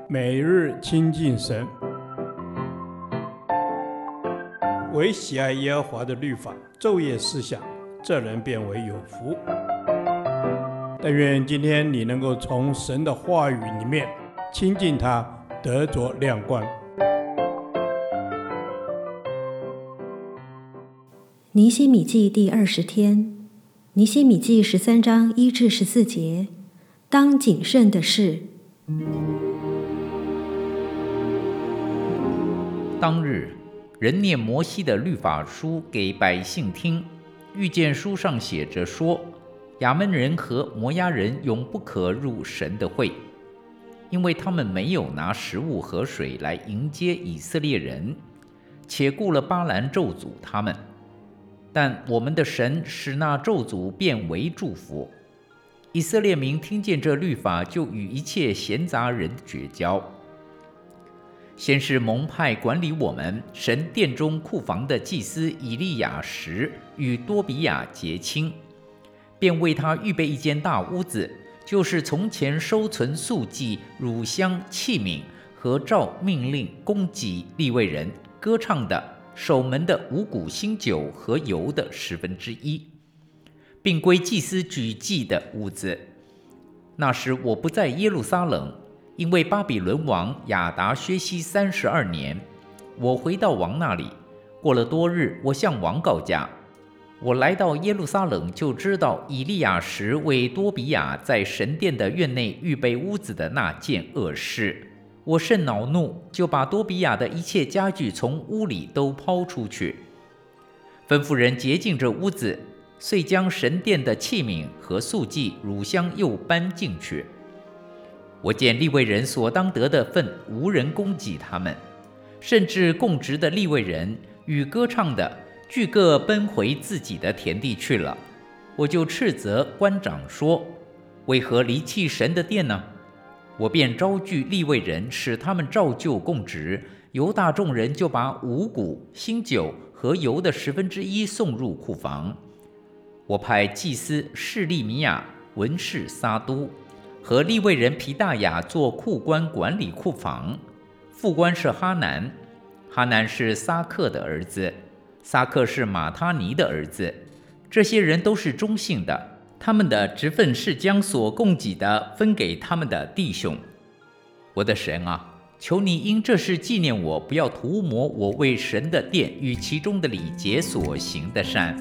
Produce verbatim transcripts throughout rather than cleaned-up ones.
每日亲近神，唯喜爱耶和华的律法，昼夜思想，这人变为有福。但愿今天你能够从神的话语里面亲近他，得着亮光。 尼希米记第二十天，尼希米记十三章一至十四节，当谨慎的事。 当日，人念摩西的律法书给百姓听，遇见书上写着说，亚扪人和摩押人永不可入神的会，因为他们没有拿食物和水来迎接以色列人，且雇了巴兰咒诅他们。但我们的神使那咒诅变为祝福。以色列民听见这律法，就与一切闲杂人绝交。先是蒙派管理我们神殿中库房的祭司以利亚实与多比亚结亲，便为他预备一间大屋子，就是从前收存素祭、乳香、器皿和照命令供给利未人、歌唱的、守门的五谷新酒和油的十分之一，并归祭司举祭的屋子。那时我不在耶路撒冷，因为巴比伦王亚达薛西三十二年，我回到王那里。过了多日，我向王告假。我来到耶路撒冷，就知道以利亚实为多比亚在神殿的院内预备屋子的那件恶事。我甚恼怒，就把多比亚的一切家具从屋里都抛出去，吩咐人洁净这屋子，遂将神殿的器皿和素祭、乳香又搬进去。我见利未人所当得的份无人供给他们，甚至供职的利未人与歌唱的俱各奔回自己的田地去了。我就斥责官长说，为何离弃神的殿呢？我便招聚利未人，使他们照旧供职。犹大众人就把五谷、新酒和油的十分之一送入库房。我派祭司示利米亚、文士撒都和利未人皮大雅做库官管理库房，副官是哈南，哈南是撒克的儿子，撒克是马他尼的儿子。这些人都是中信的，他们的职分是将所供给的分给他们的弟兄。我的神啊，求你因这事纪念我，不要涂抹我为神的殿与其中的礼节所行的善。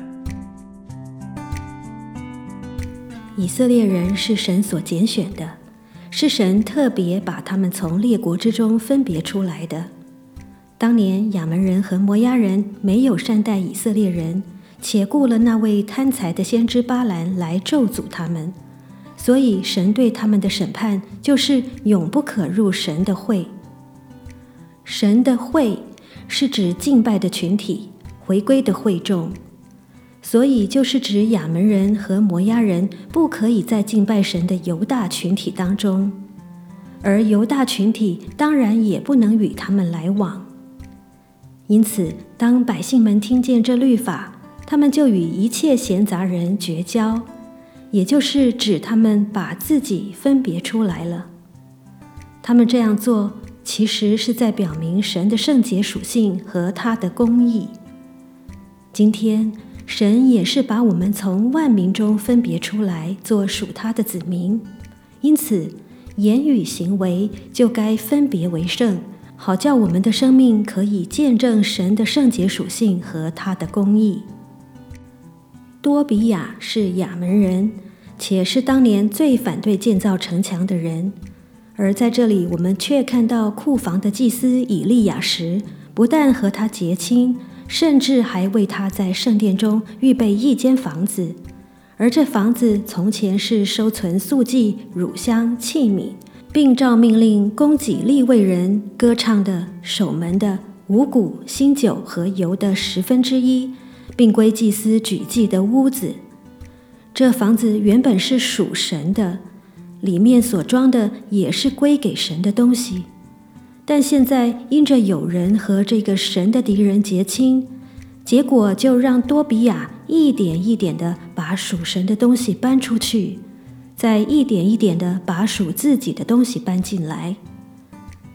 以色列人是神所拣选的，是神特别把他们从列国之中分别出来的。当年亚扪人和摩押人没有善待以色列人，且雇了那位贪财的先知巴兰来咒诅他们，所以神对他们的审判就是永不可入神的会。神的会是指敬拜的群体，回归的会众，所以就是指亚扪人和摩押人不可以在敬拜神的犹大群体当中，而犹大群体当然也不能与他们来往。因此，当百姓们听见这律法，他们就与一切闲杂人绝交，也就是指他们把自己分别出来了。他们这样做，其实是在表明神的圣洁属性和他的公义。今天神也是把我们从万民中分别出来，做属他的子民，因此言语行为就该分别为圣，好叫我们的生命可以见证神的圣洁属性和他的公义。多比亚是亚扪人，且是当年最反对建造城墙的人，而在这里我们却看到库房的祭司以利亚实不但和他结亲，甚至还为他在圣殿中预备一间房子，而这房子从前是收存素祭、乳香、器皿，并照命令供给利未人、歌唱的、守门的、五谷、新酒和油的十分之一，并归祭司举祭的屋子。这房子原本是属神的，里面所装的也是归给神的东西，但现在因着有人和这个神的敌人结亲，结果就让多比亚一点一点地把属神的东西搬出去，再一点一点地把属自己的东西搬进来。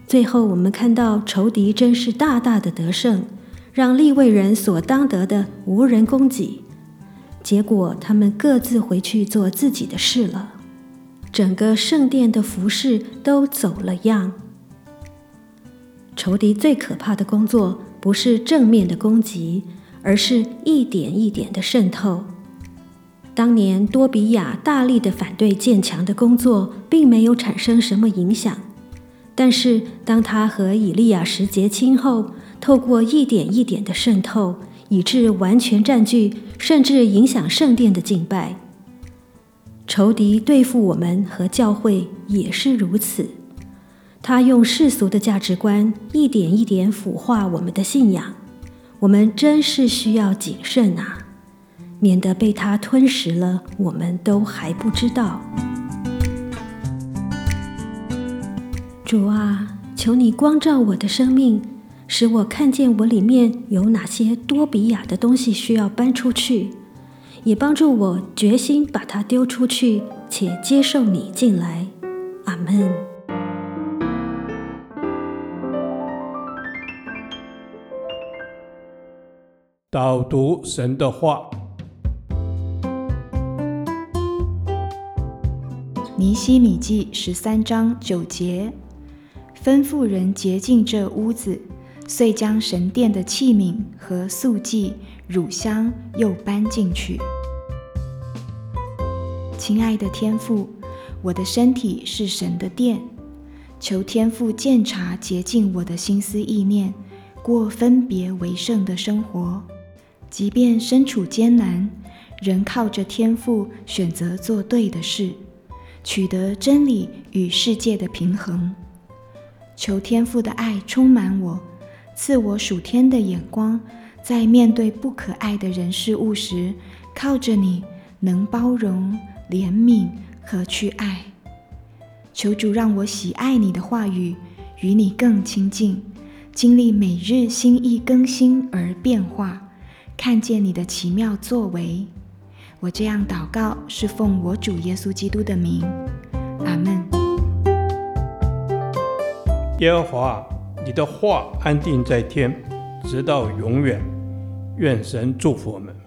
最后我们看到仇敌真是大大的得胜，让利未人所当得的无人供给，结果他们各自回去做自己的事了，整个圣殿的服事都走了样。仇敌最可怕的工作不是正面的攻击，而是一点一点的渗透。当年多比亚大力的反对建墙的工作，并没有产生什么影响，但是当他和以利亚时结亲后，透过一点一点的渗透，以致完全占据，甚至影响圣殿的敬拜。仇敌对付我们和教会也是如此，他用世俗的价值观一点一点腐化我们的信仰，我们真是需要谨慎啊，免得被他吞噬了，我们都还不知道。主啊，求你光照我的生命，使我看见我里面有哪些多比亚的东西需要搬出去，也帮助我决心把它丢出去，且接受你进来。阿们。 导读神的话。 尼希米记十三章九节，吩咐人洁净这屋子，遂将神殿的器皿和素祭、乳香又搬进去。亲爱的天父，我的身体是神的殿，求天父鉴察洁净我的心思意念，过分别为圣的生活。即便身处艰难，仍靠着天父选择做对的事，取得真理与世界的平衡。求天父的爱充满我，赐我属天的眼光，在面对不可爱的人事物时，靠着你能包容、怜悯和去爱。求主让我喜爱你的话语，与你更亲近，经历每日心意更新而变化，看见你的奇妙作为。我这样祷告，是奉我主耶稣基督的名。阿们。 耶和华，你的话安定在天，直到永远。愿神祝福我们。